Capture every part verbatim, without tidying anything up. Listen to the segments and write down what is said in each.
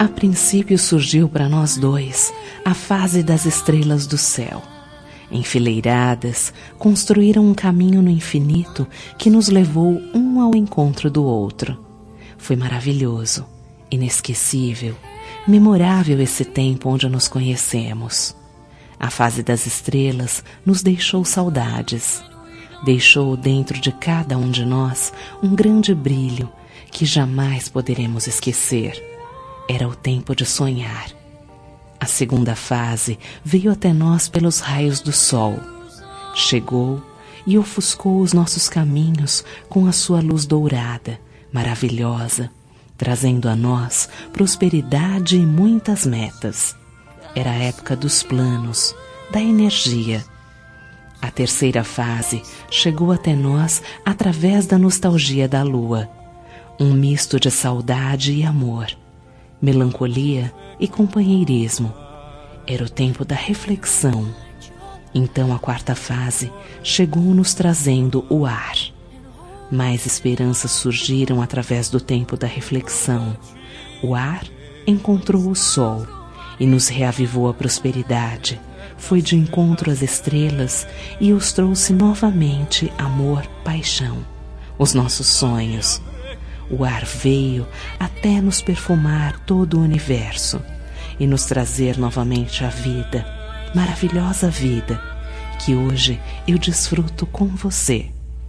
A princípio surgiu para nós dois a fase das estrelas do céu. Enfileiradas, construíram um caminho no infinito que nos levou um ao encontro do outro. Foi maravilhoso, inesquecível, memorável esse tempo onde nos conhecemos. A fase das estrelas nos deixou saudades. Deixou dentro de cada um de nós um grande brilho que jamais poderemos esquecer. Era o tempo de sonhar. A segunda fase veio até nós pelos raios do sol. Chegou e ofuscou os nossos caminhos com a sua luz dourada, maravilhosa, trazendo a nós prosperidade e muitas metas. Era a época dos planos, da energia. A terceira fase chegou até nós através da nostalgia da lua. Um misto de saudade e amor, melancolia e companheirismo. Era o tempo da reflexão. Então a quarta fase chegou nos trazendo o ar. Mais esperanças surgiram através do tempo da reflexão. O ar encontrou o sol e nos reavivou a prosperidade. Foi de encontro às estrelas e os trouxe novamente amor, paixão, os nossos sonhos. O ar veio até nos perfumar todo o universo e nos trazer novamente a vida, maravilhosa vida, que hoje eu desfruto com você.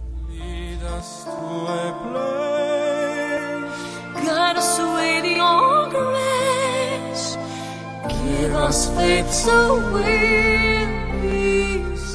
Guide us away to your grace. Give us faith so we'll be